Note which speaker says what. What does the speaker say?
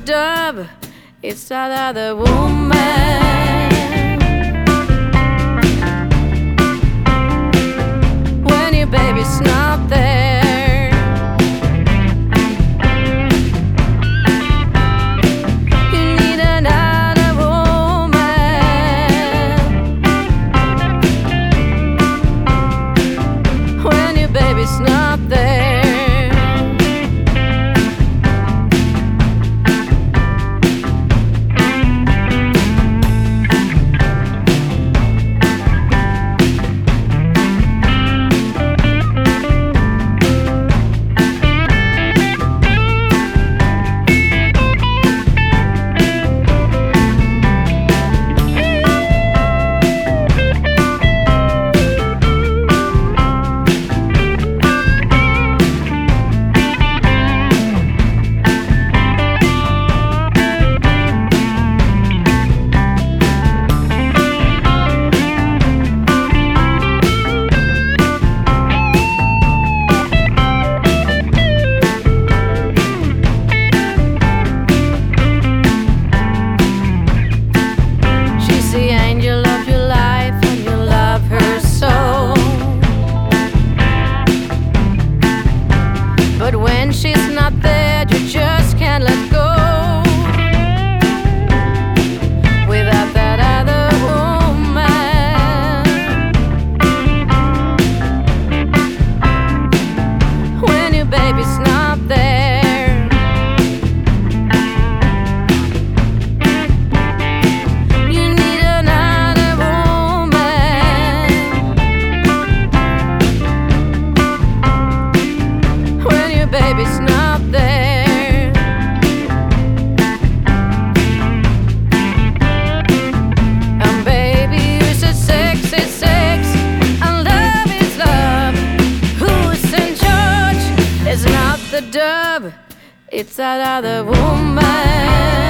Speaker 1: dove, it's that other woman. When your baby's not there, you need another woman. When your baby's not there, but when she's not there, you just can't let go. Without that other woman, when your baby's not there, you need another woman. When your baby's not there, and baby, you said sex is sex, and love is love. Who's in charge is not the dove, it's that other woman.